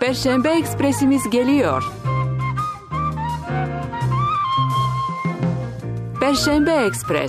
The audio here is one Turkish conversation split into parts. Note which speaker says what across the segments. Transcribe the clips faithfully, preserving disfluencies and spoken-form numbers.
Speaker 1: Perşembe Ekspresimiz geliyor. Perşembe Ekspres.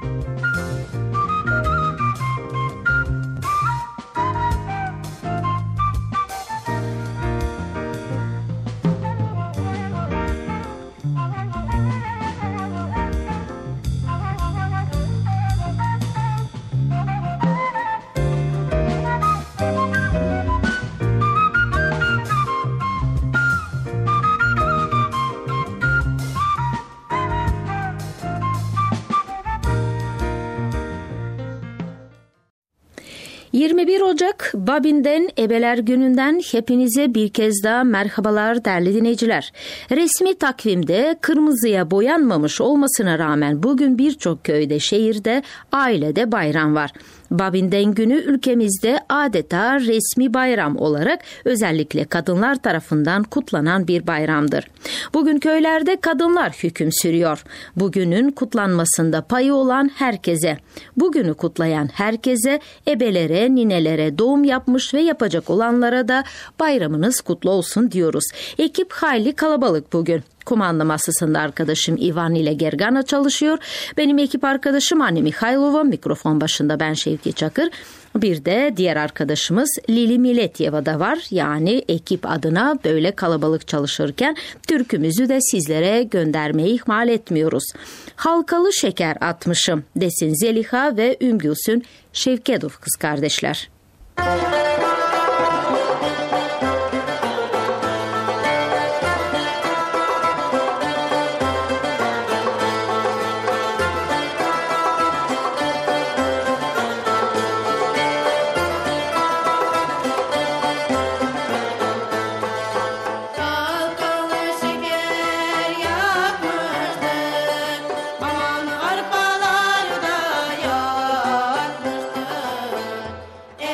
Speaker 2: yirmi bir Ocak Babin'den Ebeler Günü'nden hepinize bir kez daha merhabalar değerli dinleyiciler. Resmi takvimde kırmızıya boyanmamış olmasına rağmen bugün birçok köyde, şehirde, ailede bayram var. Babin'den günü ülkemizde adeta resmi bayram olarak özellikle kadınlar tarafından kutlanan bir bayramdır. Bugün köylerde kadınlar hüküm sürüyor. Bugünün kutlanmasında payı olan herkese, bugünü kutlayan herkese, ebelere, ninelere, doğum yapmış ve yapacak olanlara da bayramınız kutlu olsun diyoruz. Ekip hayli kalabalık bugün. Kumanda masasında arkadaşım Ivan ile Gergana çalışıyor. Benim ekip arkadaşım Anne Mikhailova, mikrofon başında ben Şevki Çakır. Bir de diğer arkadaşımız Lili Miletyeva da var. Yani ekip adına böyle kalabalık çalışırken türkümüzü de sizlere göndermeyi ihmal etmiyoruz. Halkalı şeker atmışım desin Zeliha ve Ümgülsün Şevkedov kız kardeşler.
Speaker 3: E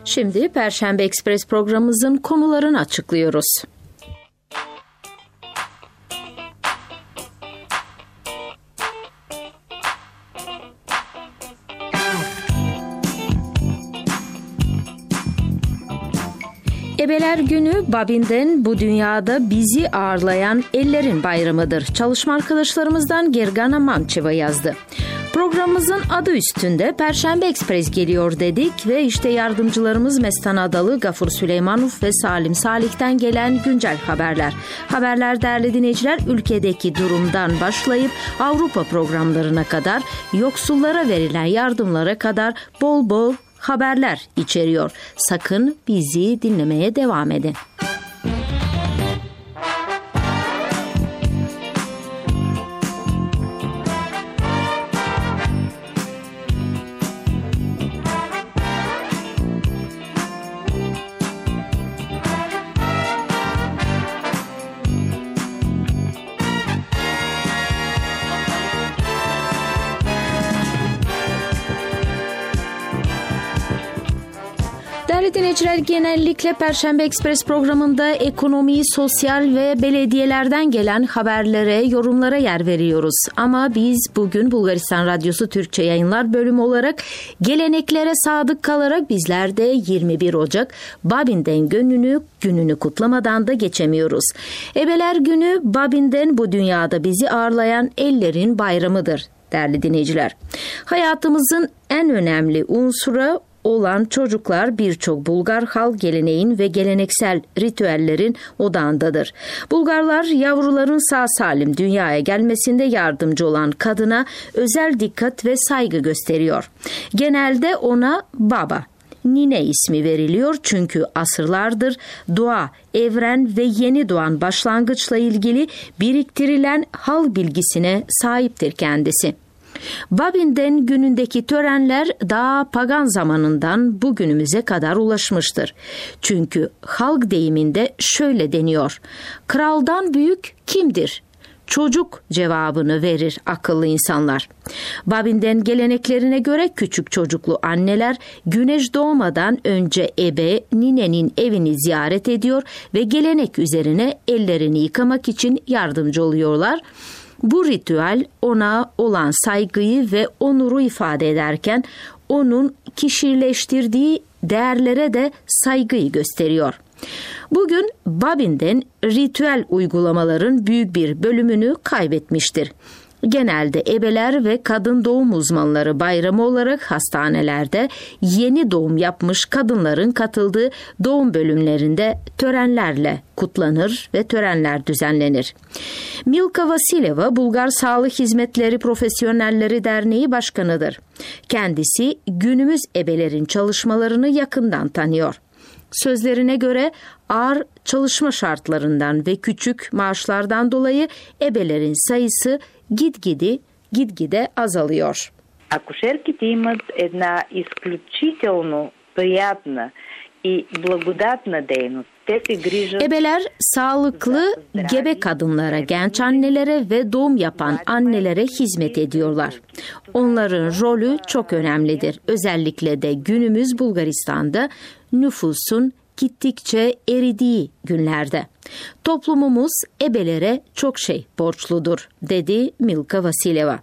Speaker 2: Şimdi Perşembe Ekspres programımızın konularını açıklıyoruz. Ebeler Günü, Babin'den bu dünyada bizi ağırlayan ellerin bayramıdır. Çalışma arkadaşlarımızdan Gergana Mançeva yazdı. Programımızın adı üstünde Perşembe Ekspres geliyor dedik ve işte yardımcılarımız Mestan Adalı, Gafur Süleymanov ve Salim Salih'ten gelen güncel haberler. Haberler değerli dinleyiciler, ülkedeki durumdan başlayıp Avrupa programlarına kadar, yoksullara verilen yardımlara kadar bol bol haberler içeriyor. Sakın bizi dinlemeye devam edin. Değerli dinleyiciler, genellikle Perşembe Ekspres programında ekonomi, sosyal ve belediyelerden gelen haberlere, yorumlara yer veriyoruz. Ama biz bugün Bulgaristan Radyosu Türkçe Yayınlar bölümü olarak geleneklere sadık kalarak bizler de yirmi bir Ocak Babin'den gününü, gününü kutlamadan da geçemiyoruz. Ebeler Günü, Babin'den bu dünyada bizi ağırlayan ellerin bayramıdır değerli dinleyiciler. Hayatımızın en önemli unsuru olan çocuklar birçok Bulgar halk geleneğin ve geleneksel ritüellerin odağındadır. Bulgarlar yavruların sağ salim dünyaya gelmesinde yardımcı olan kadına özel dikkat ve saygı gösteriyor. Genelde ona baba, nine ismi veriliyor çünkü asırlardır doğa, evren ve yeni doğan başlangıçla ilgili biriktirilen halk bilgisine sahiptir kendisi. Babin'den günündeki törenler daha pagan zamanından bugünümüze kadar ulaşmıştır. Çünkü halk deyiminde şöyle deniyor: kraldan büyük kimdir? Çocuk cevabını verir akıllı insanlar. Babin'den geleneklerine göre küçük çocuklu anneler güneş doğmadan önce ebe, ninenin evini ziyaret ediyor ve gelenek üzerine ellerini yıkamak için yardımcı oluyorlar. Bu ritüel ona olan saygıyı ve onuru ifade ederken onun kişileştirdiği değerlere de saygıyı gösteriyor. Bugün Babin'den ritüel uygulamaların büyük bir bölümünü kaybetmiştir. Genelde ebeler ve kadın doğum uzmanları bayramı olarak hastanelerde yeni doğum yapmış kadınların katıldığı doğum bölümlerinde törenlerle kutlanır ve törenler düzenlenir. Milka Vasileva, Bulgar Sağlık Hizmetleri Profesyonelleri Derneği Başkanıdır. Kendisi günümüz ebelerin çalışmalarını yakından tanıyor. Sözlerine göre ağır çalışma şartlarından ve küçük maaşlardan dolayı ebelerin sayısı gitgide gitgide azalıyor.
Speaker 3: Акушерките имат една изключително приятна и благодатна дейност.
Speaker 2: Ebeler sağlıklı gebe kadınlara, genç annelere ve doğum yapan annelere hizmet ediyorlar. Onların rolü çok önemlidir. Özellikle de günümüz Bulgaristan'da nüfusun gittikçe eridiği günlerde. Toplumumuz ebelere çok şey borçludur, dedi Milka Vasileva.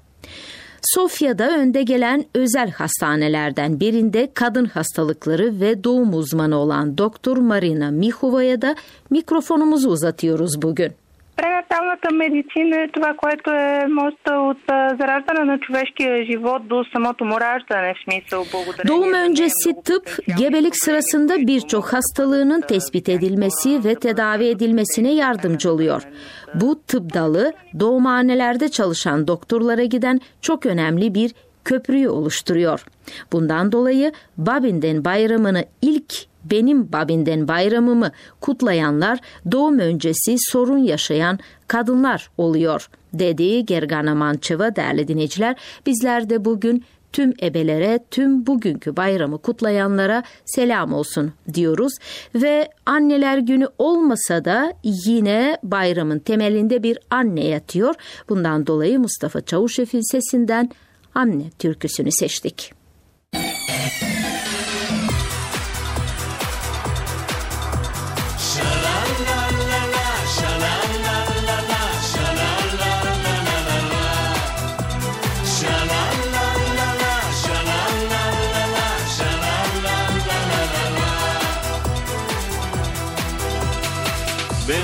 Speaker 2: Sofya'da önde gelen özel hastanelerden birinde kadın hastalıkları ve doğum uzmanı olan Doktor Marina Миховая da mikrofonumuzu uzatıyoruz bugün.
Speaker 4: Пренаталната медицина е това, което е моста от зараждане на човешкия живот до самото му раждане, в смисъл благодарение.
Speaker 2: Doğum öncesi tıp, gebelik sırasında birçok hastalığının tespit edilmesi ve tedavi edilmesine yardımcı oluyor. Bu tıp dalı doğumhanelerde çalışan doktorlara giden çok önemli bir köprüyü oluşturuyor. Bundan dolayı Babin'den bayramını ilk benim Babin'den bayramımı kutlayanlar doğum öncesi sorun yaşayan kadınlar oluyor, dedi Gergana Mançeva. Değerli dinleyiciler, bizler de bugün tüm ebelere, tüm bugünkü bayramı kutlayanlara selam olsun diyoruz. Ve anneler günü olmasa da yine bayramın temelinde bir anne yatıyor. Bundan dolayı Mustafa Çavuşev'in sesinden Anne türküsünü seçtik.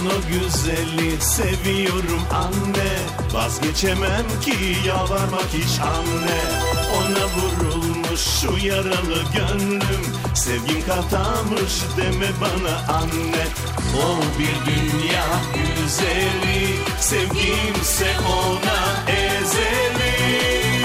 Speaker 5: o güzeli seviyorum anne. Vazgeçemem ki yalvarmak hiç anne. Ona vurulmuş şu yaralı gönlüm. Sevgim katamış deme bana anne. O bir dünya güzeli, sevgimse ona ezeli.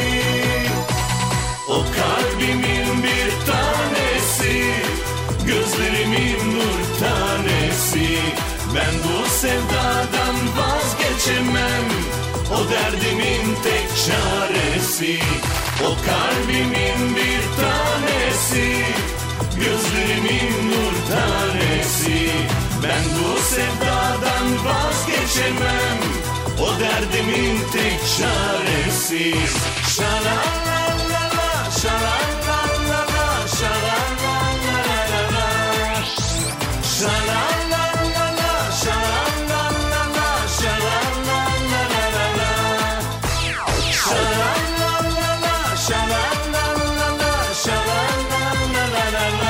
Speaker 5: O kalbimin bir tanesi, gözlerimin nur tanesi. Ben bu sevdadan vazgeçemem, o derdimin tek çaresi. O kalbimin bir tanesi, gözlerimin nur tanesi. Ben bu sevdadan vazgeçemem, o derdimin tek çaresi. Şalalalala, şalalalala, şalalalala, şalalalala, şalalalala, şalalalala, şalalalala, şalalalala, şalalalala,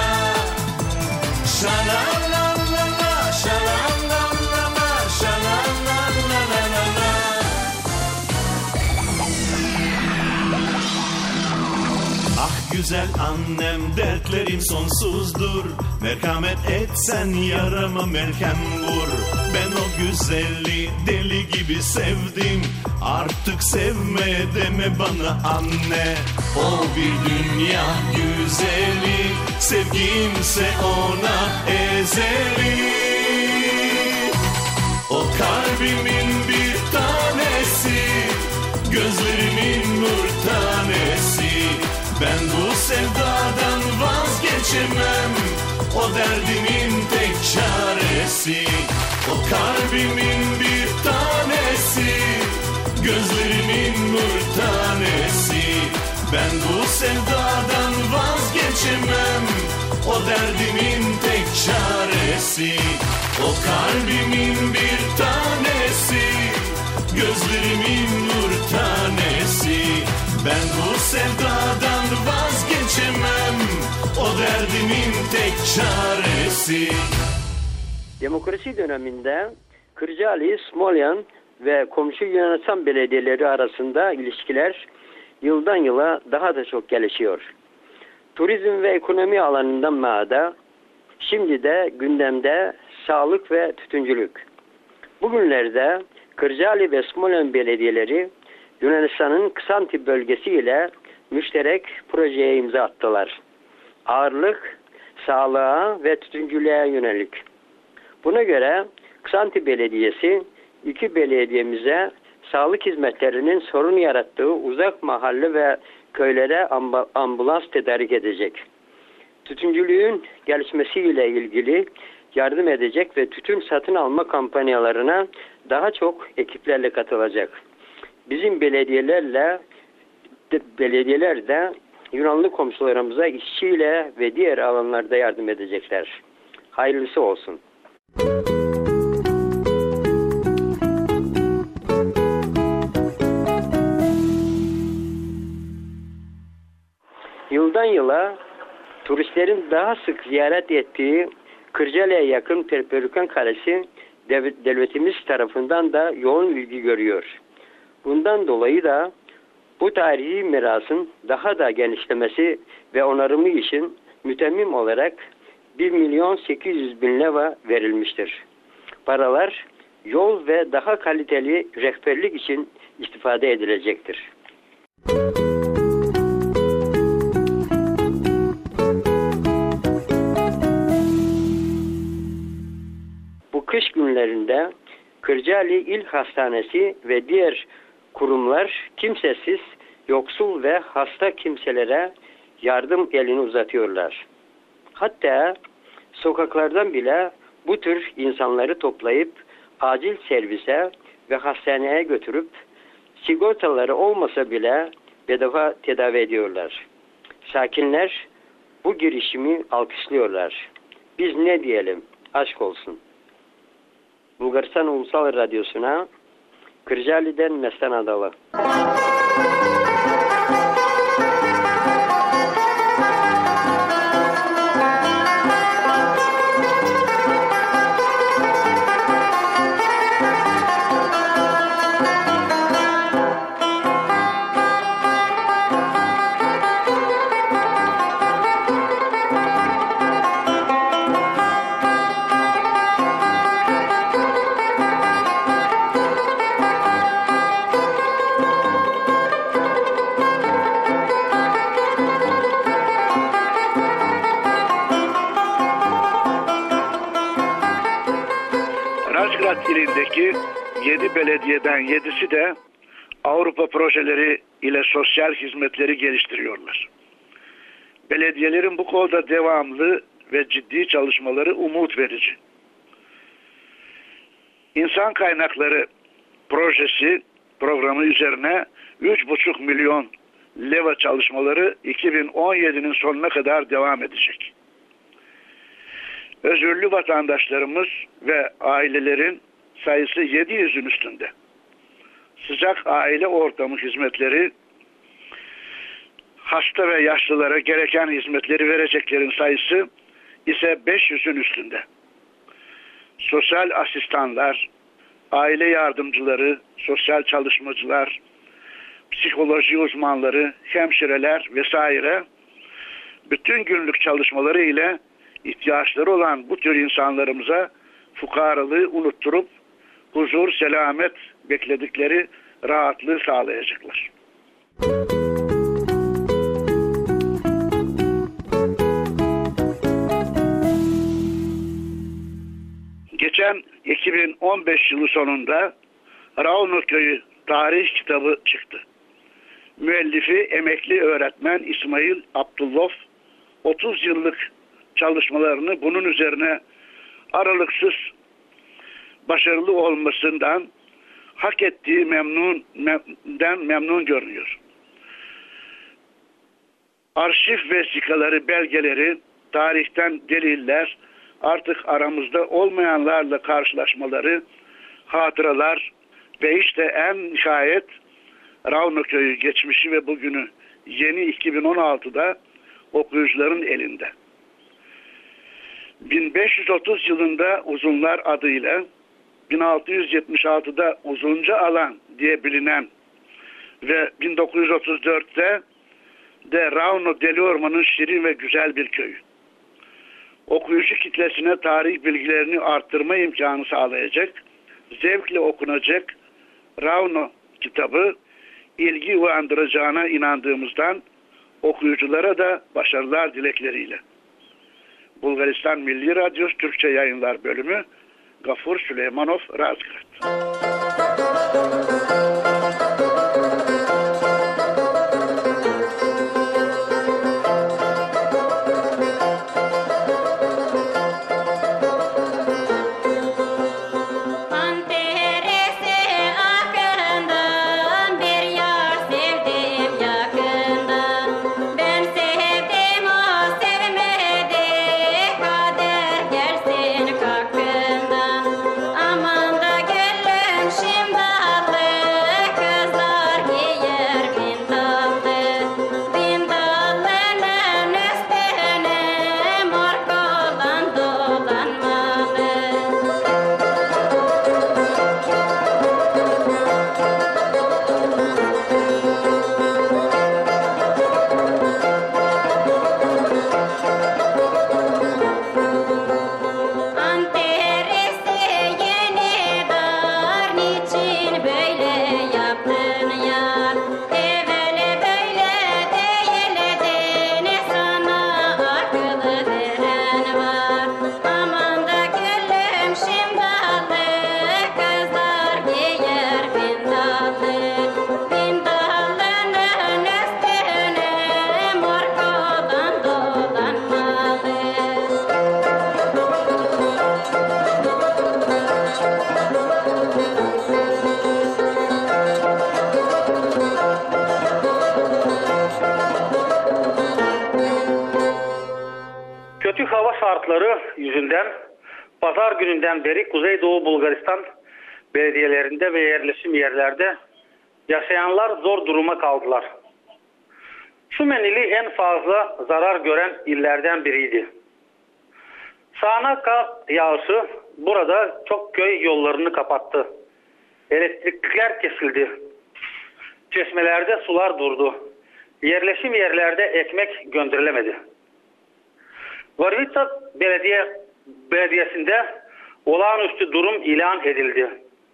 Speaker 5: şalalalala, şalalalala, şalalalala. Ah güzel annem, dertlerim sonsuzdur. Merhamet etsen yarama merhem vur. Ben o güzeli deli gibi sevdim. Artık sevme deme bana anne. O bir dünya güzeli, sevgimse ona ezeli. O kalbimin bir tanesi, gözlerimin nur tanesi. Ben bu sevdadan vazgeçemem, o derdimin tek çaresi. O kalbimin bir tanesi, gözlerimin nur tanesi. Ben bu sevdadan vazgeçemem, o derdimin tek çaresi. O kalbimin bir tanesi, gözlerimin nur tanesi. Ben bu sevdadan vazgeçemem, o derdimin tek çaresi.
Speaker 6: Demokrasi döneminde Kırcaali, Smolyan ve komşu Yunanistan belediyeleri arasında ilişkiler yıldan yıla daha da çok gelişiyor. Turizm ve ekonomi alanından mağda, şimdi de gündemde sağlık ve tütüncülük. Bugünlerde Kırcaali ve Smolyan belediyeleri Yunanistan'ın Ksanti bölgesi ile müşterek projeye imza attılar. Ağırlık sağlığa ve tütüncülüğe yönelik. Buna göre Ksanti Belediyesi iki belediyemize sağlık hizmetlerinin sorun yarattığı uzak mahalle ve köylere ambulans tedarik edecek. Tütüncülüğün gelişmesiyle ilgili yardım edecek ve tütün satın alma kampanyalarına daha çok ekiplerle katılacak. Bizim belediyelerle de, belediyeler de Yunanlı komşularımıza işçiyle ve diğer alanlarda yardım edecekler. Hayırlısı olsun. Yıldan yıla turistlerin daha sık ziyaret ettiği Kırcaali'ye yakın Perperikan Kalesi devletimiz tarafından da yoğun ilgi görüyor. Bundan dolayı da bu tarihi mirasın daha da genişlemesi ve onarımı için mütemmim olarak bir milyon sekiz yüz bin lira verilmiştir. Paralar yol ve daha kaliteli rehberlik için istifade edilecektir. Bu kış günlerinde Kırcaali İl Hastanesi ve diğer kurumlar kimsesiz, yoksul ve hasta kimselere yardım elini uzatıyorlar. Hatta sokaklardan bile bu tür insanları toplayıp acil servise ve hastaneye götürüp sigortaları olmasa bile bedava tedavi ediyorlar. Sakinler bu girişimi alkışlıyorlar. Biz ne diyelim? Aşk olsun. Bulgaristan Ulusal Radyosu'na Kırcaali'den Mestan Adalı.
Speaker 7: ilindeki yedi belediyeden yedisi de Avrupa projeleri ile sosyal hizmetleri geliştiriyorlar. Belediyelerin bu konuda devamlı ve ciddi çalışmaları umut verici. İnsan kaynakları projesi programı üzerine üç buçuk milyon leva çalışmaları iki bin on yedinin sonuna kadar devam edecek. Özürlü vatandaşlarımız ve ailelerin sayısı yedi yüzün üstünde. Sıcak aile ortamı hizmetleri, hasta ve yaşlılara gereken hizmetleri vereceklerin sayısı ise beş yüzün üstünde. Sosyal asistanlar, aile yardımcıları, sosyal çalışmacılar, psikoloji uzmanları, hemşireler vesaire bütün günlük çalışmaları ile ihtiyaçları olan bu tür insanlarımıza fukaralığı unutturup huzur, selamet bekledikleri rahatlığı sağlayacaklar. Geçen iki bin on beş yılı sonunda Ravno Köyü tarih kitabı çıktı. Müellifi emekli öğretmen İsmail Abdullah otuz yıllık çalışmalarını bunun üzerine aralıksız başarılı olmasından hak ettiği memnundan memnun görünüyor. Arşiv vesikaları, belgeleri, tarihten deliller, artık aramızda olmayanlarla karşılaşmaları, hatıralar ve işte en nihayet Ravno Köyü geçmişi ve bugünü yeni iki bin on altıda okuyucuların elinde. bin beş yüz otuz yılında Uzunlar adıyla, bin altı yüz yetmiş altıda Uzunca Alan diye bilinen ve bin dokuz yüz otuz dörtte de Ravno Deli Orman'ın şirin ve güzel bir köyü. Okuyucu kitlesine tarih bilgilerini arttırma imkanı sağlayacak, zevkle okunacak Ravno kitabı ilgi uyandıracağına inandığımızdan okuyuculara da başarılar dilekleriyle. Bulgaristan Milli Radyosu Türkçe Yayınlar Bölümü, Gafur Süleymanov, Razgrad.
Speaker 8: Kötü hava şartları yüzünden pazar gününden beri Kuzeydoğu Bulgaristan belediyelerinde ve yerleşim yerlerde yaşayanlar zor duruma kaldılar. Şumen ili en fazla zarar gören illerden biriydi. Sağanak kar yağışı burada çok köy yollarını kapattı. Elektrikler kesildi. Çeşmelerde sular durdu. Yerleşim yerlerde ekmek gönderilemedi. Varvica Belediye Belediyesi'nde olağanüstü durum ilan edildi.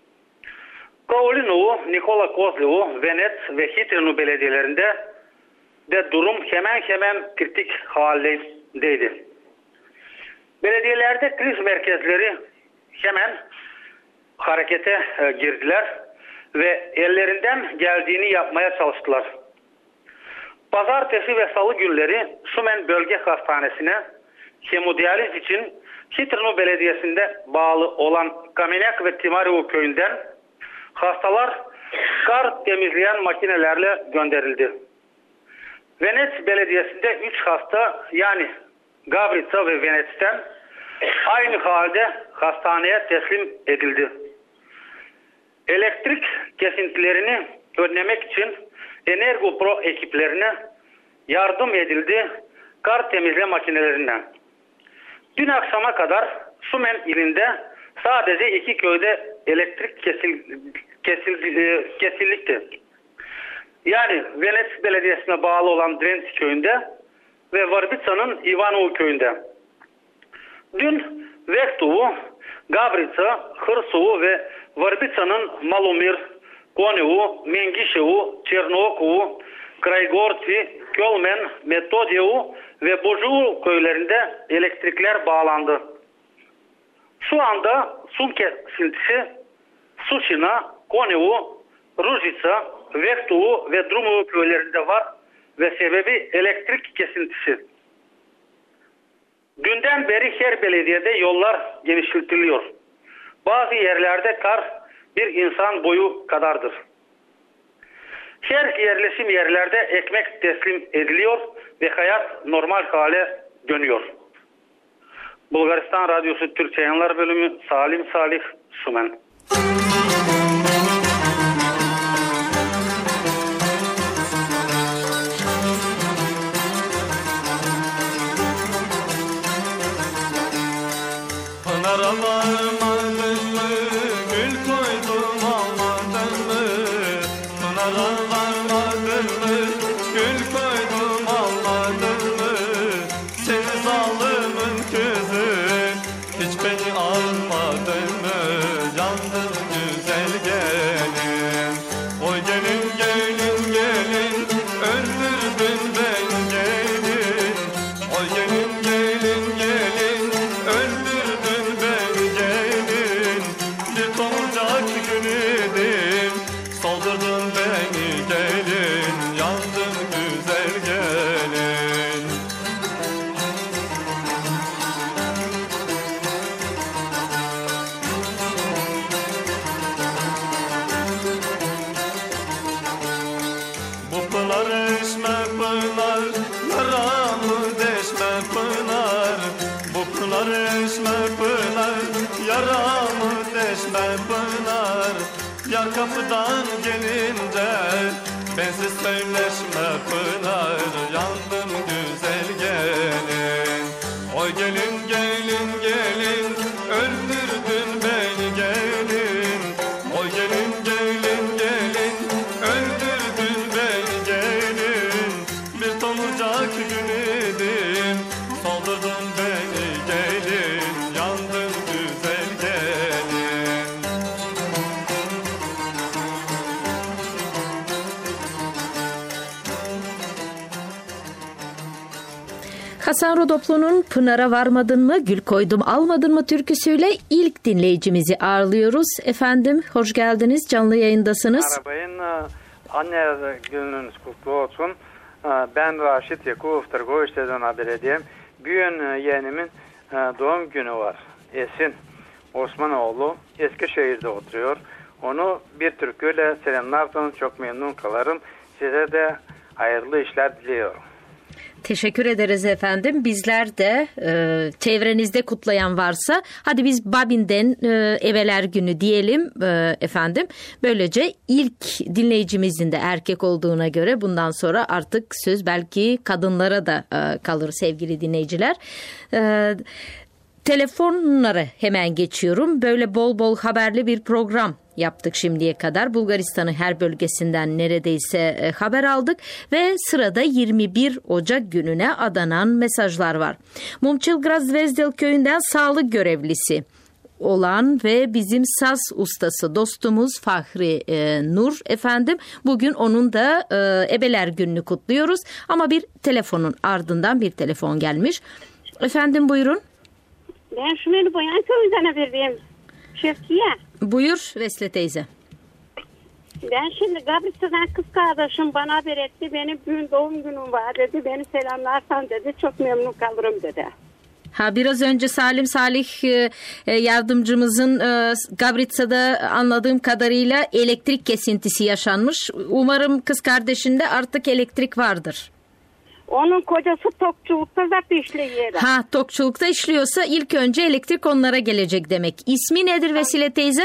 Speaker 8: Kaolinovo, Nikola Kozlovo, Venet ve Hitrinu belediyelerinde de durum hemen hemen kritik haldeydi. Belediyelerde kriz merkezleri hemen harekete e, girdiler ve ellerinden geldiğini yapmaya çalıştılar. Pazartesi ve salı günleri Sümen Bölge Hastanesi'ne hemodiyaliz için Hitrno Belediyesi'nde bağlı olan Kamenyak ve Timariu köyünden hastalar kar temizleyen makinelerle gönderildi. Veneç Belediyesi'nde üç hasta yani Gavrica ve Veneç'ten aynı halde hastaneye teslim edildi. Elektrik kesintilerini önlemek için Energopro ekiplerine yardım edildi kar temizle makinelerinden. Dün akşama kadar Sümen ilinde sadece iki köyde elektrik kesil, kesildi, kesillikti. Yani Veneç Belediyesi'ne bağlı olan Drenci köyünde ve Varbica'nın Ivanovo köyünde. Dün Vektovu, Gavrica, Hırsovu ve Varbica'nın Malomir, Konevu, Mengişevu, Çernokovu, Kraygorci, Kölmen, Metodyevu ve Božu köylerinde elektrikler bağlandı. Şu anda su kesintisi Sushina, Konevu, Ružica, Vektovu ve Drumovo köylerinde var ve sebebi elektrik kesintisi. Dünden beri her belediyede yollar genişletiliyor. Bazı yerlerde kar bir insan boyu kadardır. Her yerleşim yerlerde ekmek teslim ediliyor ve hayat normal hale dönüyor. Bulgaristan Radyosu Türkçe Yayınlar Bölümü Salim Salih, Sümen.
Speaker 5: Pınar'a varmadın mı, gül koydum almadın mı? Pınar'a varmadın mı, gül koydum almadın mı? Seni zalimin kızı, hiç beni almadın mı? Yandım güzel gelin, oy gelin gelin gelin, öldürdün beni gelin. Oy gelin gelin gelin, öldürdün beni gelin. Bir tomurcak gülüdüm, soldurdun beni gelin. Yandım güzel gelin. Bu pınar eşme pınar, yaramı deşme pınar. Bu pınar eşme pınar, yaramı deşme pınar. Yar kapıdan gelince bensiz söyleşme pınar. Yandım güzel gelin, oy gelin gelin gelin, öldürdün beni gelin. Oy gelin gelin gelin, öldürdün beni gelin. Bir tomurcak gülüdüm, soldurdun beni gelin. Yandım güzel gelin.
Speaker 2: Hasan Rodoplu'nun Pınar'a varmadın mı, gül koydum almadın mı türküsüyle ilk dinleyicimizi ağırlıyoruz. Efendim hoş geldiniz, canlı yayındasınız.
Speaker 9: Merhabayın, anne gününüz kutlu olsun. Ben Raşit Yakupov, Tırgoviç'ten haber edeyim. Bugün yeğenimin doğum günü var. Esin Osmanoğlu Eskişehir'de oturuyor. Onu bir türküyle selamlarsanız çok memnun kalırım. Size de hayırlı işler diliyorum.
Speaker 2: Teşekkür ederiz efendim. Bizler de e, çevrenizde kutlayan varsa hadi biz Babin'den e, Ebeler Günü diyelim e, efendim. Böylece ilk dinleyicimizin de erkek olduğuna göre bundan sonra artık söz belki kadınlara da e, kalır sevgili dinleyiciler. E, telefonlara hemen geçiyorum. Böyle bol bol haberli bir program yaptık şimdiye kadar. Bulgaristan'ın her bölgesinden neredeyse e, haber aldık ve sırada yirmi bir Ocak gününe adanan mesajlar var. Mumçilgrad Zvezdel köyünden sağlık görevlisi olan ve bizim saz ustası dostumuz Fahri e, Nur efendim. Bugün onun da e, Ebeler Günü'nü kutluyoruz ama bir telefonun ardından bir telefon gelmiş. Efendim buyurun.
Speaker 10: Ben Şümeli Boyan köyünden verdiğim Şevkiye.
Speaker 2: Buyur Vesile teyze.
Speaker 10: Ben şimdi Gabritsa'dan kız kardeşim bana haber etti. Benim bugün doğum günüm var dedi. Beni selamlarsan dedi. Çok memnun kalırım dedi.
Speaker 2: Ha biraz önce Salim Salih e, yardımcımızın e, Gabritsa'da anladığım kadarıyla elektrik kesintisi yaşanmış. Umarım kız kardeşinde artık elektrik vardır.
Speaker 10: Onun kocası tokçulukta zaten işliyor.
Speaker 2: Ha tokçulukta işliyorsa ilk önce elektrik onlara gelecek demek. İsmi nedir Vesile teyze?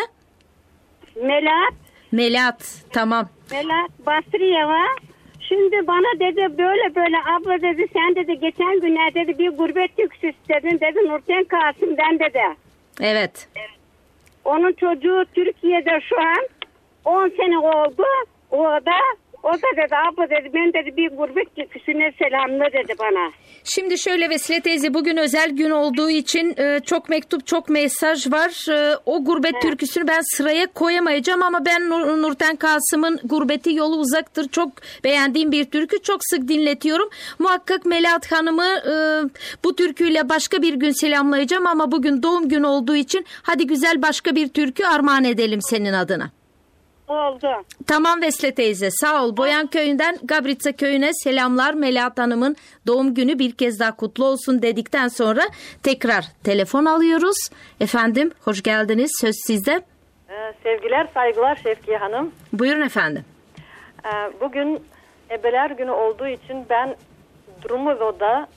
Speaker 10: Melahat.
Speaker 2: Melahat tamam.
Speaker 10: Melahat Basriyeva. Şimdi bana dedi böyle böyle abla dedi sen dedi geçen günler dedi bir gurbet türküsü istedin dedi Nurten Kasım'dan dedi.
Speaker 2: Evet.
Speaker 10: Onun çocuğu Türkiye'de şu an on sene oldu. O da o da dedi abla dedi ben dedi bir gurbet türküsüne selamla dedi bana.
Speaker 2: Şimdi şöyle Vesile teyze bugün özel gün olduğu için e, çok mektup çok mesaj var. E, o gurbet He. türküsünü ben sıraya koyamayacağım ama ben Nur, Nurten Kasım'ın Gurbeti Yolu Uzaktır çok beğendiğim bir türkü çok sık dinletiyorum. Muhakkak Melahat Hanım'ı e, bu türküyle başka bir gün selamlayacağım ama bugün doğum günü olduğu için hadi güzel başka bir türkü armağan edelim senin adına.
Speaker 10: Oldu.
Speaker 2: Tamam Vesile teyze sağ ol. Boyan köyünden Gabritsa köyüne selamlar. Melahat Hanım'ın doğum günü bir kez daha kutlu olsun dedikten sonra tekrar telefon alıyoruz. Efendim hoş geldiniz söz sizde.
Speaker 11: Ee, sevgiler saygılar Şevkiye Hanım.
Speaker 2: Buyurun efendim.
Speaker 11: Ee, bugün Ebeler Günü olduğu için ben Drumuzo'da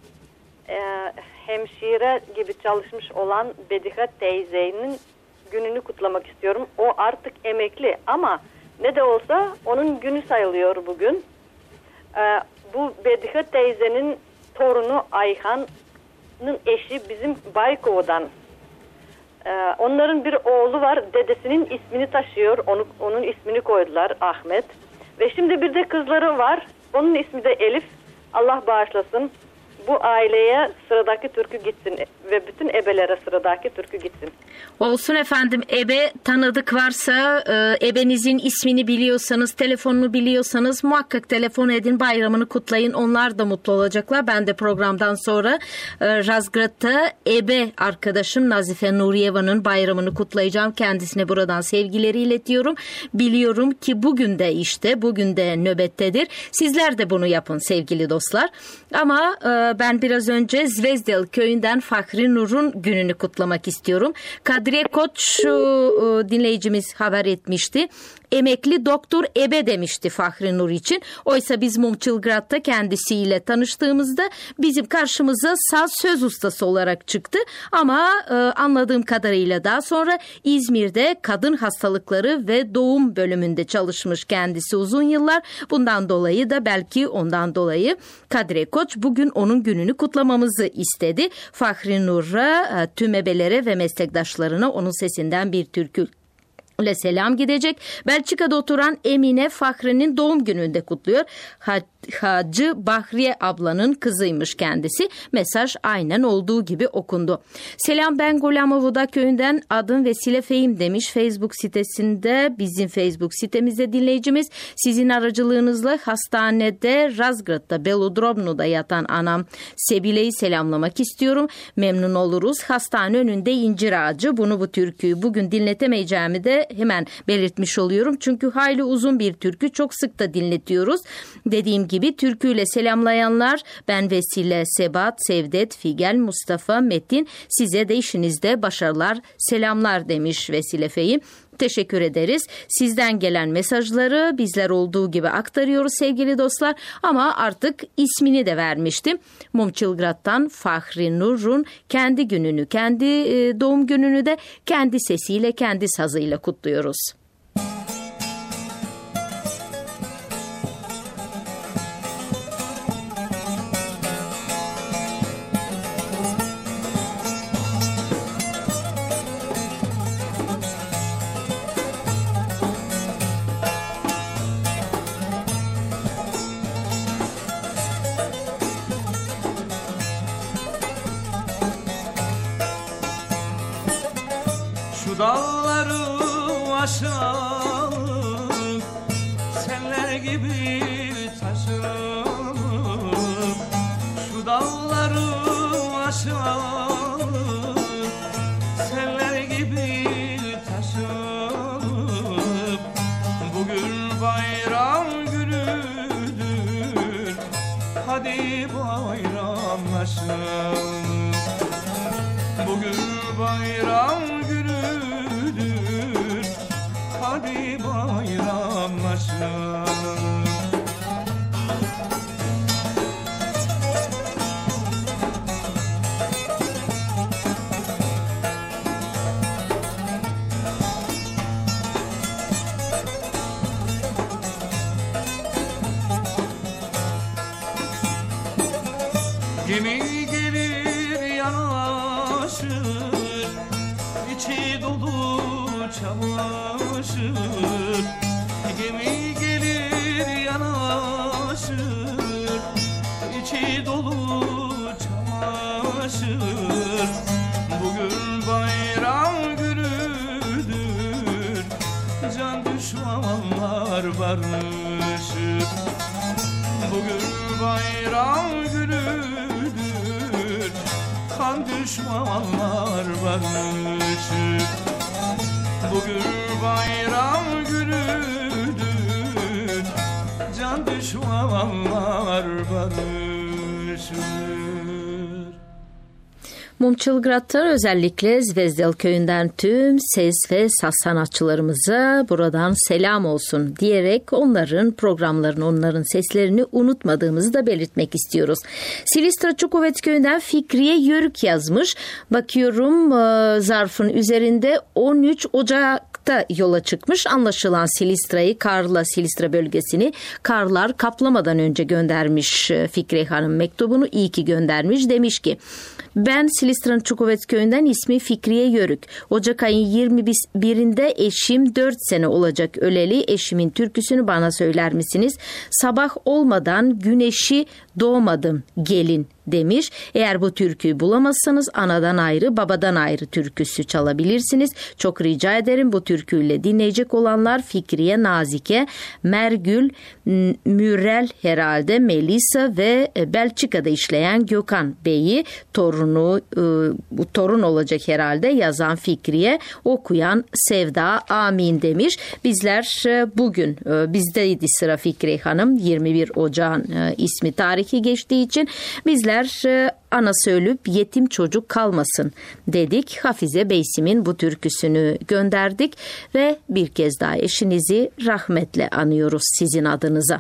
Speaker 11: e, hemşire gibi çalışmış olan Bedihe teyzenin gününü kutlamak istiyorum. O artık emekli ama ne de olsa onun günü sayılıyor bugün. Ee, bu Bedihe teyzenin torunu Ayhan'ın eşi bizim Baykova'dan. Ee, onların bir oğlu var. Dedesinin ismini taşıyor. Onu, onun ismini koydular Ahmet. Ve şimdi bir de kızları var. Onun ismi de Elif. Allah bağışlasın. Bu aileye sıradaki türkü gitsin ve bütün ebelere sıradaki türkü gitsin.
Speaker 2: Olsun efendim. Ebe tanıdık varsa, e, ebenizin ismini biliyorsanız, telefonunu biliyorsanız muhakkak telefon edin, bayramını kutlayın. Onlar da mutlu olacaklar. Ben de programdan sonra e, Razgrad'da ebe arkadaşım Nazife Nuriyeva'nın bayramını kutlayacağım. Kendisine buradan sevgileri iletiyorum. Biliyorum ki bugün de işte, bugün de nöbettedir. Sizler de bunu yapın sevgili dostlar. Ama e, ben biraz önce Zvezdel köyünden Fahri Nur'un gününü kutlamak istiyorum. Kadriye Koç dinleyicimiz haber etmişti. Emekli doktor ebe demişti Fahri Nur için. Oysa biz Mumçilgrad'da kendisiyle tanıştığımızda bizim karşımıza saz söz ustası olarak çıktı. Ama e, anladığım kadarıyla daha sonra İzmir'de kadın hastalıkları ve doğum bölümünde çalışmış kendisi uzun yıllar. Bundan dolayı da belki ondan dolayı Kadriye Koç bugün onun gününü kutlamamızı istedi. Fahri Nur'a, tüm ebelere ve meslektaşlarına onun sesinden bir türkü ile selam gidecek. Belçika'da oturan Emine Fahri'nin doğum gününde kutluyor. Hacı Bahriye ablanın kızıymış kendisi. Mesaj aynen olduğu gibi okundu. Selam ben Gulamovuda köyünden adım Vesile Fehim demiş. Facebook sitesinde bizim Facebook sitemizde dinleyicimiz sizin aracılığınızla hastanede Razgrad'da Belodromnu'da yatan anam Sebile'yi selamlamak istiyorum. Memnun oluruz. Hastane önünde incir ağacı. Bunu bu türküyü bugün dinletemeyeceğimi de hemen belirtmiş oluyorum. Çünkü hayli uzun bir türkü çok sık da dinletiyoruz. Dediğim gibi türküyle selamlayanlar ben Vesile, Sebat, Sevdet, Figel, Mustafa, Metin size de işinizde başarılar, selamlar demiş Vesile Fehim. Teşekkür ederiz. Sizden gelen mesajları bizler olduğu gibi aktarıyoruz sevgili dostlar. Ama artık ismini de vermiştim. Mumçilgrad'dan Fahri Nur'un kendi gününü, kendi doğum gününü de kendi sesiyle, kendi sazıyla kutluyoruz.
Speaker 12: Dağları aşıp seller gibi taşıp şu dağları aşıp seller gibi taşıp bayram günüdür, hadi bayramlaşalım. Bugün bayram günüdür, hadi bayramlaşalım. Gemi gelir yanaşır, içi dolu çamaşır. Gemi gelir yanaşır, içi dolu çamaşır. Bugün bayram günüdür, can düşmanlar barışır. Bugün bayram günüdür, kan düşmanlar barışır. Bugün bayram günüdür, can düşmanlar barışır.
Speaker 2: Mumçılgrat'ta özellikle Zvezdel köyünden tüm ses ve saz sanatçılarımıza buradan selam olsun diyerek onların programlarını, onların seslerini unutmadığımızı da belirtmek istiyoruz. Silistra Çukuvet köyünden Fikriye Yörük yazmış. Bakıyorum zarfın üzerinde on üç Ocak'ta yola çıkmış. Anlaşılan Silistra'yı, Karla Silistra bölgesini karlar kaplamadan önce göndermiş Fikriye Hanım mektubunu. İyi ki göndermiş. Demiş ki, ben Silistra'nın Çukuvet köyünden, ismi Fikriye Yörük. Ocak ayın yirmi birinde eşim dört sene olacak öleli. Eşimin türküsünü bana söyler misiniz? Sabah olmadan güneşi doğmadım gelin demiş. Eğer bu türküyü bulamazsanız anadan ayrı babadan ayrı türküsü çalabilirsiniz. Çok rica ederim. Bu türküyle dinleyecek olanlar Fikriye, Nazike, Mergül, Mürrel herhalde, Melisa ve Belçika'da işleyen Gökhan Bey'i, torunu bu torun olacak herhalde, yazan Fikriye, okuyan Sevda, amin demiş. Bizler bugün bizdeydi sıra Fikriye Hanım, yirmi bir Ocağın ismi tarihi geçtiği için bizler anası ölüp yetim çocuk kalmasın dedik. Hafize Beysim'in bu türküsünü gönderdik ve bir kez daha eşinizi rahmetle anıyoruz sizin adınıza.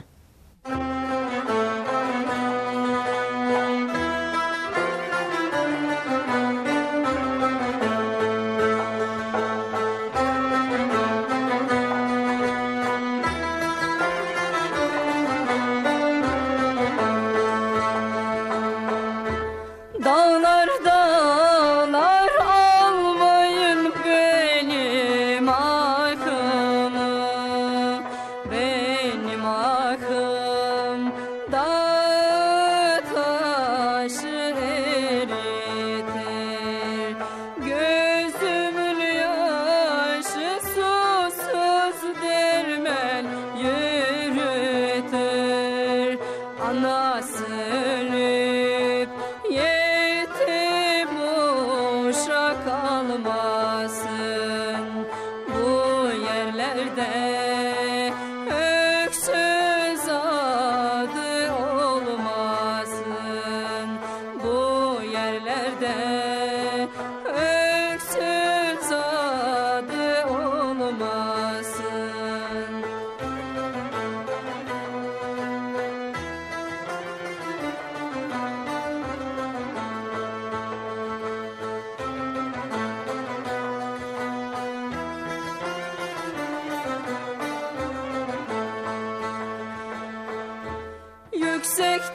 Speaker 13: Yüksek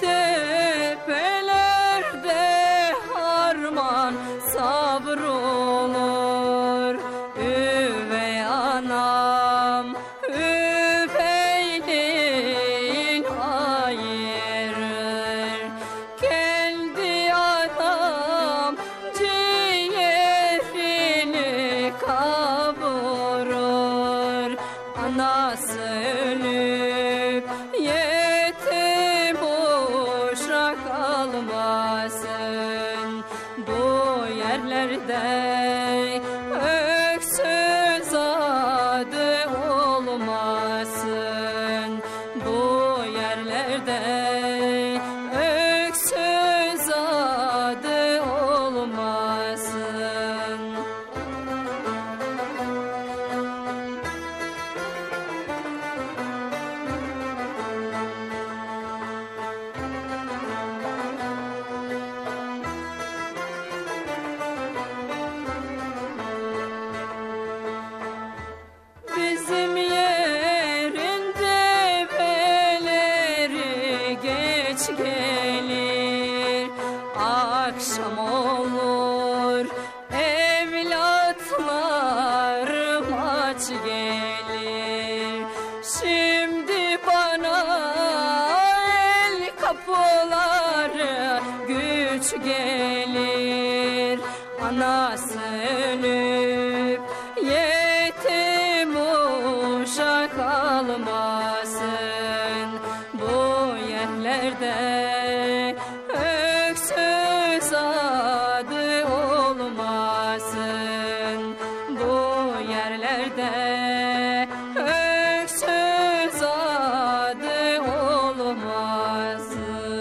Speaker 13: tepelerde harman sabır olur. Üvey anam üveyliğin ayırır. Kendi anam ciğerini kavurur. Anası ölüp yetim olur. gelir, akşam olur, evlatlarım aç gelir. Şimdi bana el kapıları güç gelir. Anası ölüp yetim uşak kalmasın. Bu yerlerde öksüz adı olmasın. Bu yerlerde öksüz adı olmasın.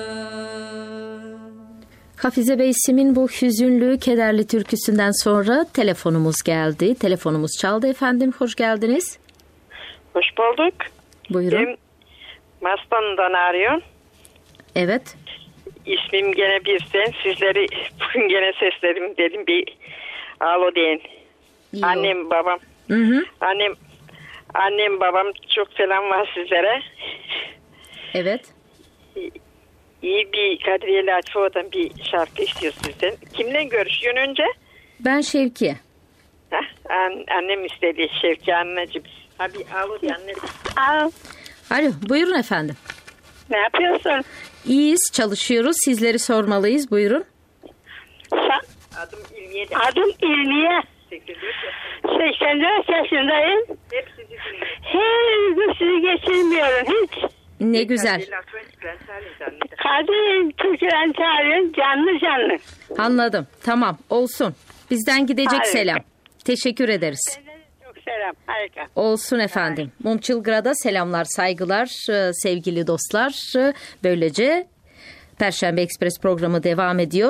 Speaker 2: Hafize Beysim'in bu hüzünlü, kederli türküsünden sonra telefonumuz geldi. Telefonumuz çaldı efendim. Hoş geldiniz.
Speaker 14: Hoş bulduk.
Speaker 2: Buyurun.
Speaker 14: Ben Mastan'dan arıyorum.
Speaker 2: Evet.
Speaker 14: İsmim gene Birsen. Sizleri bugün gene sesledim dedim bir alo deyin.
Speaker 2: İyi
Speaker 14: Annem,
Speaker 2: o.
Speaker 14: babam.
Speaker 2: Hı hı.
Speaker 14: Annem, annem, babam çok selam var sizlere.
Speaker 2: Evet.
Speaker 14: İyi bir Kadriye Latifova'dan bir şarkı istiyor sizden. Kimle görüşüyorsun önce?
Speaker 2: Ben Şevkiye.
Speaker 14: Heh, an, annem istedi Şevki anneciğim. Ha bir alo de anneciğim.
Speaker 10: Al.
Speaker 2: Alo, buyurun efendim.
Speaker 10: Ne yapıyorsun?
Speaker 2: İyiyiz, çalışıyoruz. Sizleri sormalıyız. Buyurun.
Speaker 10: Sen,
Speaker 14: Adım İlmiye de.
Speaker 10: adım İlmiye. seksen dört yaşındayım.
Speaker 14: Hep sizi dinliyorum.
Speaker 10: Hiç gün sizi geçirmiyorum hiç.
Speaker 2: Ne güzel.
Speaker 10: Kadın Türkülen çağırıyorum canlı canlı.
Speaker 2: Anladım. Tamam, olsun. Bizden gidecek
Speaker 10: Harika.
Speaker 2: selam. Teşekkür ederiz.
Speaker 10: Çok selam. Harika.
Speaker 2: Olsun efendim. Mumçilgrad'a selamlar, saygılar e, sevgili dostlar. E, Böylece Perşembe Ekspres programı devam ediyor.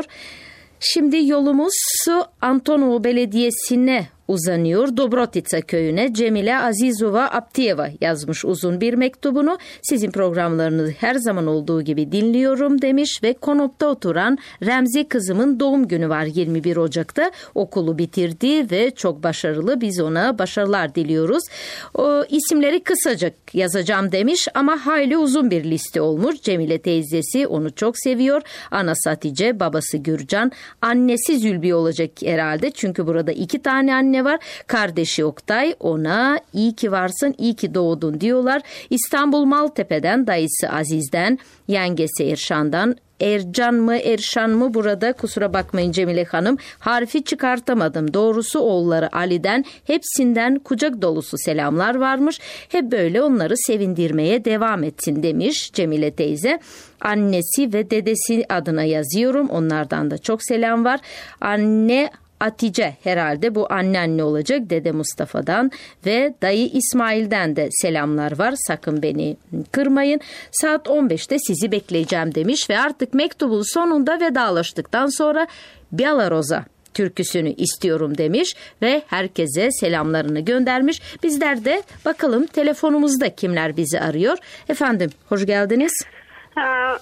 Speaker 2: Şimdi yolumuz Antonov Belediyesi'ne uzanıyor. Dobrotica köyüne Cemile Azizova Aptiyeva yazmış uzun bir mektubunu. Sizin programlarınızı her zaman olduğu gibi dinliyorum demiş ve Konop'ta oturan Remzi kızımın doğum günü var yirmi bir Ocak'ta. Okulu bitirdi ve çok başarılı. Biz ona başarılar diliyoruz. O isimleri kısacık yazacağım demiş ama hayli uzun bir liste olmuş. Cemile teyzesi onu çok seviyor. Anası Hatice, babası Gürcan, annesi Zülbi olacak herhalde. Çünkü burada iki tane anne var. Kardeşi Oktay ona iyi ki varsın, iyi ki doğdun diyorlar. İstanbul Maltepe'den dayısı Aziz'den, yengesi Erşan'dan, Ercan mı Erşan mı burada kusura bakmayın Cemile Hanım harfi çıkartamadım. Doğrusu oğulları Ali'den hepsinden kucak dolusu selamlar varmış. Hep böyle onları sevindirmeye devam etsin demiş Cemile teyze. Annesi ve dedesi adına yazıyorum. Onlardan da çok selam var. Anne Hatice herhalde bu anneanne olacak Dede Mustafa'dan ve dayı İsmail'den de selamlar var. Sakın beni kırmayın. Saat on beşte sizi bekleyeceğim demiş ve artık mektubun sonunda vedalaştıktan sonra Bialaroza türküsünü istiyorum demiş ve herkese selamlarını göndermiş. Bizler de bakalım telefonumuzda kimler bizi arıyor. Efendim hoş geldiniz.
Speaker 10: Ha,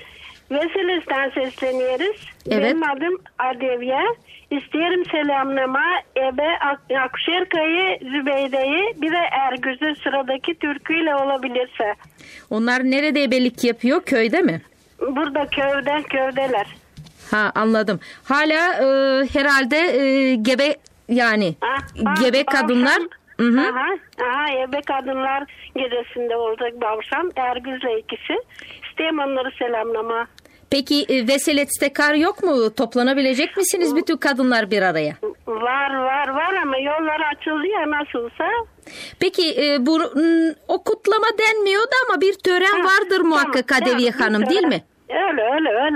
Speaker 10: Veseles'ten sesleniyoruz.
Speaker 2: Evet.
Speaker 10: Benim adım Adevye. İsterim selamlama Ebe Ak- Akşerkay'ı, Zübeyde'yi bir de Ergüz'ü sıradaki türküyle olabilirse.
Speaker 2: Onlar nerede ebelik yapıyor? Köyde mi?
Speaker 10: Burada köyden köydeler.
Speaker 2: Ha anladım. Hala e, herhalde e, gebe yani
Speaker 10: Ha, ha,
Speaker 2: gebe kadınlar. Hı hı.
Speaker 10: Aha, aha, ebe kadınlar gecesinde olacak bu akşam. Ergüz'le ikisi. İsteyim onları selamlama.
Speaker 2: Peki e, Veselet'te kar yok mu? Toplanabilecek misiniz bütün kadınlar bir araya?
Speaker 10: Var var var ama yollar açıldı ya nasılsa.
Speaker 2: Peki e, bu m, o kutlama denmiyordu ama bir tören
Speaker 10: Ha,
Speaker 2: vardır muhakkak
Speaker 10: tamam,
Speaker 2: Kadeviye
Speaker 10: tamam,
Speaker 2: Hanım
Speaker 10: bir
Speaker 2: değil
Speaker 10: tören.
Speaker 2: mi?
Speaker 10: Öyle öyle öyle.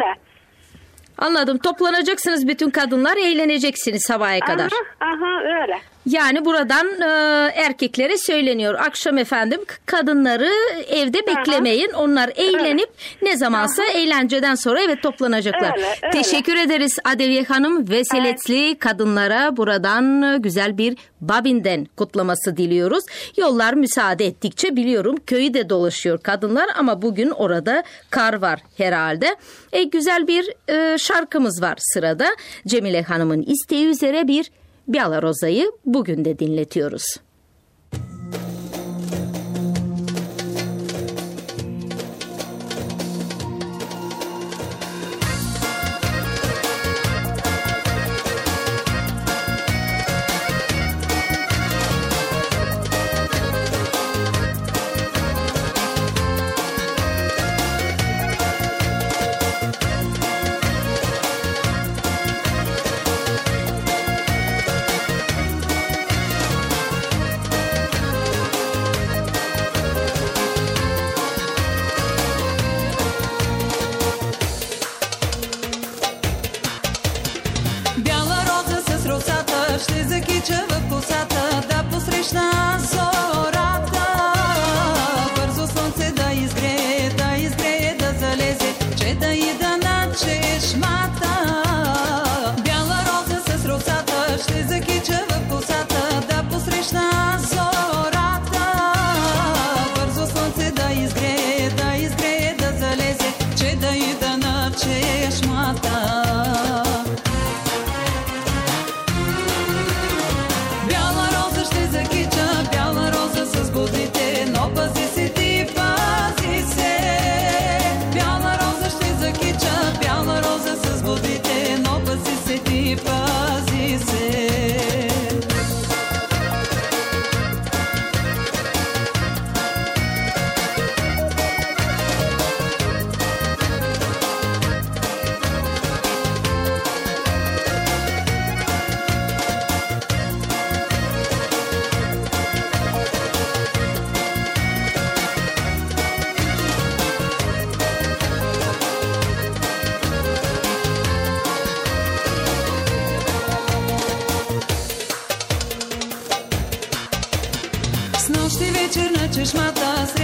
Speaker 2: Anladım. Toplanacaksınız bütün kadınlar, eğleneceksiniz sabaha kadar.
Speaker 10: Aha, aha öyle.
Speaker 2: Yani buradan e, erkeklere söyleniyor. Akşam efendim kadınları evde beklemeyin. Onlar eğlenip ne zamansa eğlenceden sonra evet toplanacaklar.
Speaker 10: Öyle, öyle.
Speaker 2: Teşekkür ederiz Adeviye Hanım. Veseletli kadınlara buradan güzel bir Babin'den kutlaması diliyoruz. Yollar müsaade ettikçe biliyorum köyü de dolaşıyor kadınlar ama bugün orada kar var herhalde. E, güzel bir e, şarkımız var sırada. Cemile Hanım'ın isteği üzere bir Bialaroza'yı bugün de dinletiyoruz.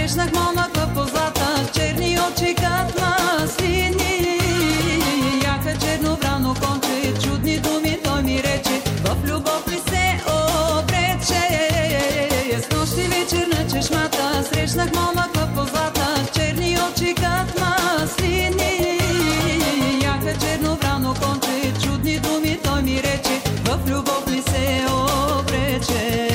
Speaker 15: Срещнах момъка позлата, черни очи кат маслини. Яка чернобрано конче, чудни думи той ми рече. В любов ли се обрече? С нощи вечер на чешмата, срещнах момъка позлата, черни очи кат маслини. Яка чернобрано конче, чудни думи той ми рече. В любов ли се обрече?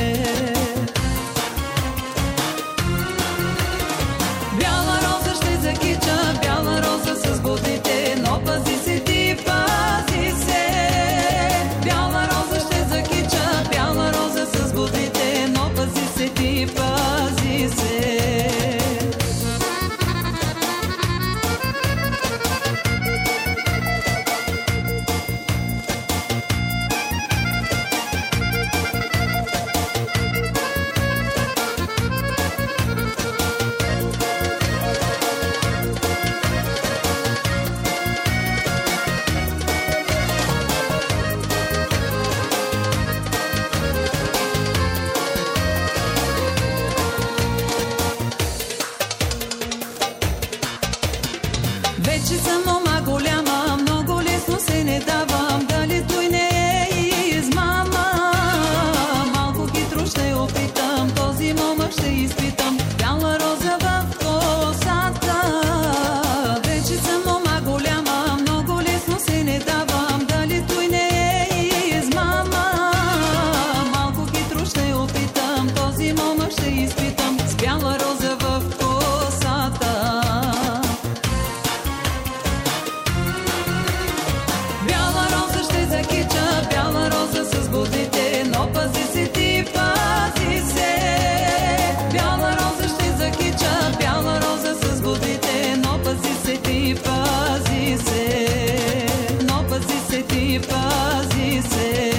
Speaker 15: Бяла роза с будните, но пази се ти, пази се. Бяла роза ще закича, бяла роза с будните, но пази се ти, пази се. Вече съм мома голяма, много лесно се не давам. Дали той не е измама? Малко хитро ще опитам, този момък ще изпитам. Бяла роза в косата. Вече съм мома голяма, много лесно се не давам. Дали той не е измама? Малко хитро ще опитам, този момък ще изпитам. С бяла роза в косата. Бяла роза ще закича, бяла роза с будните, но пази се ти, пази се. Бяла роза ще закича, бяла роза с будните, но пази се ти, пази се. Но пази се ти, пази се.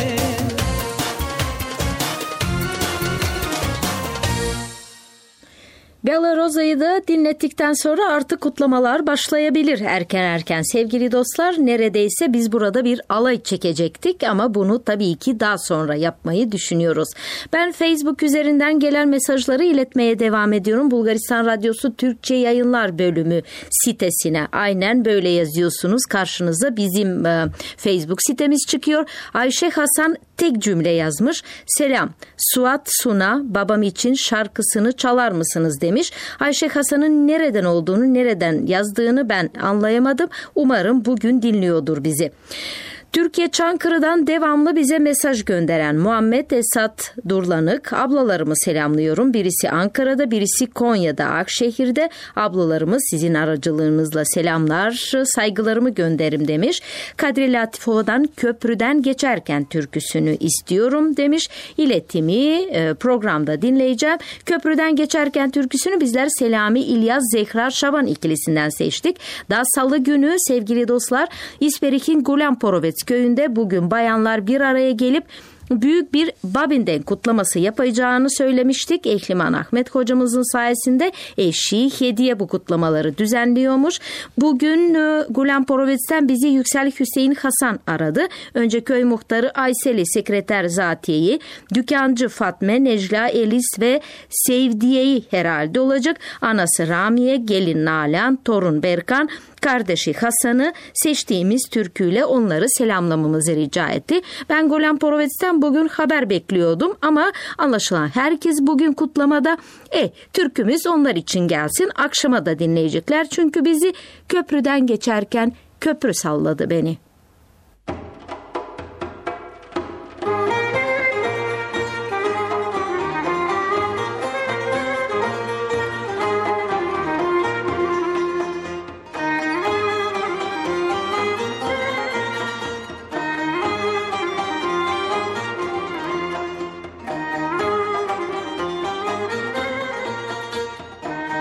Speaker 2: Bella Rosa'yı da dinlettikten sonra artık kutlamalar başlayabilir erken erken. Sevgili dostlar, neredeyse biz burada bir alay çekecektik ama bunu tabii ki daha sonra yapmayı düşünüyoruz. Ben Facebook üzerinden gelen mesajları iletmeye devam ediyorum. Bulgaristan Radyosu Türkçe Yayınlar Bölümü sitesine aynen böyle yazıyorsunuz. Karşınıza bizim e, Facebook sitemiz çıkıyor. Ayşe Hasan tek cümle yazmış. Selam, Suat Suna babam için şarkısını çalar mısınız demiş. Ayşe Hasan'ın nereden olduğunu, nereden yazdığını ben anlayamadım. Umarım bugün dinliyordur bizi. Türkiye Çankırı'dan devamlı bize mesaj gönderen Muhammed Esat Durlanık, ablalarımı selamlıyorum. Birisi Ankara'da, birisi Konya'da, Akşehir'de. Ablalarımı sizin aracılığınızla selamlar, saygılarımı gönderim demiş. Kadri Latifova'dan Köprüden Geçerken türküsünü istiyorum demiş. İletimi programda dinleyeceğim. Köprüden Geçerken türküsünü bizler Selami İlyas Zehra Şaban ikilisinden seçtik. Daha salı günü sevgili dostlar İsperik'in Gulamporovets köyünde bugün bayanlar bir araya gelip büyük bir Babinden kutlaması yapacağını söylemiştik. Ehliman Ahmet hocamızın sayesinde eşi hediye bu kutlamaları düzenliyormuş. Bugün e, Gulamporovets'ten bizi Yüksel Hüseyin Hasan aradı. Önce köy muhtarı Ayseli, sekreter Zatiye'yi, dükkancı Fatme, Necla, Elis ve Sevdiye'yi herhalde olacak. Anası Ramiye, gelin Nalan, torun Berkan, kardeşi Hasan'ı seçtiğimiz türküyle onları selamlamamızı rica etti. Ben Gulamporovets'ten bugün haber bekliyordum ama anlaşılan herkes bugün kutlamada. E, türkümüz onlar için gelsin. Akşama da dinleyecekler çünkü bizi köprüden geçerken köprü salladı beni.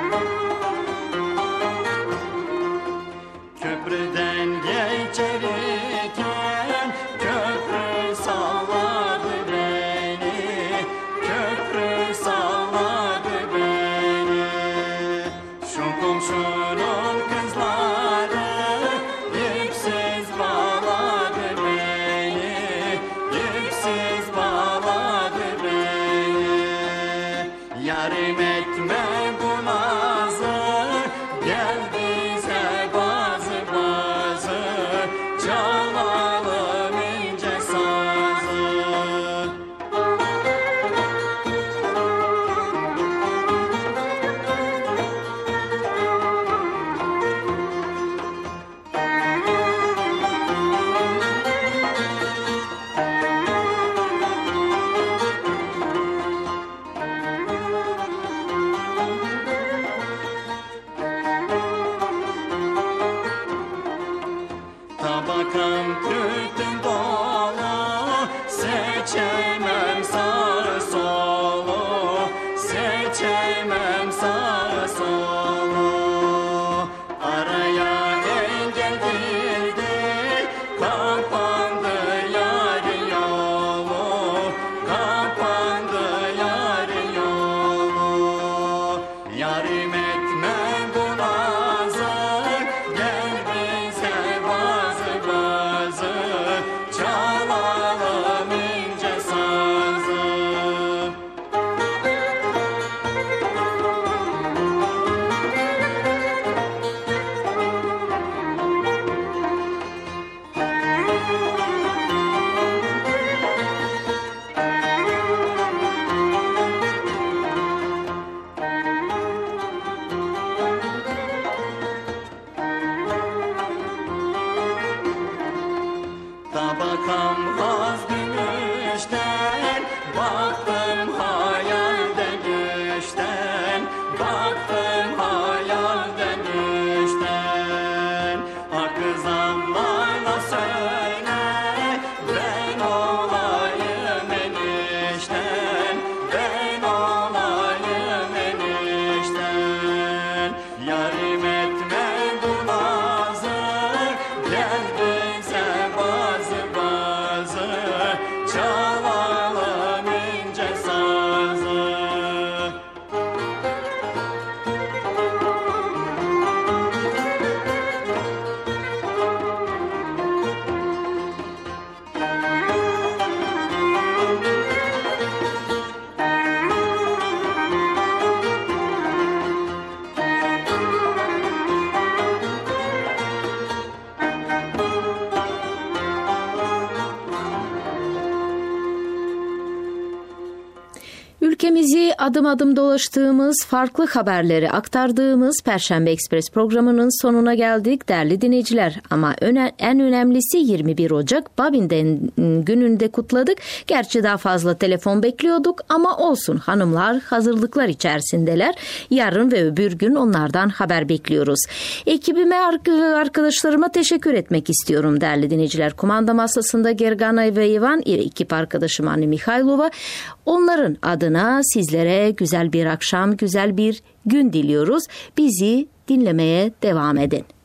Speaker 5: Köprüden geçerim yarim etme bu nazı, gel bize bazı bazı, çalalım ince sazı. Tabakam haz gümüşten, baktım hayalden düşten, baktım hayalden düşten. Ha kız Allah'ına söyle, ben olayım enişten, ben olayım enişten. Yarim etme bu nazı, gel bize bazı bazı, çalalım ince sazı.
Speaker 2: Ülkemizi adım adım dolaştığımız, farklı haberleri aktardığımız Perşembe Ekspres programının sonuna geldik değerli dinleyiciler. Ama öne, en önemlisi yirmi bir Ocak Babin'den gününde kutladık. Gerçi daha fazla telefon bekliyorduk ama olsun, hanımlar hazırlıklar içerisindeler. Yarın ve öbür gün onlardan haber bekliyoruz. Ekibime, arkadaşlarıma teşekkür etmek istiyorum değerli dinleyiciler. Kumanda masasında Gergana ve Ivan, ekip arkadaşım Anne Mikhailova. Onların adına sizlere güzel bir akşam, güzel bir gün diliyoruz. Bizi dinlemeye devam edin.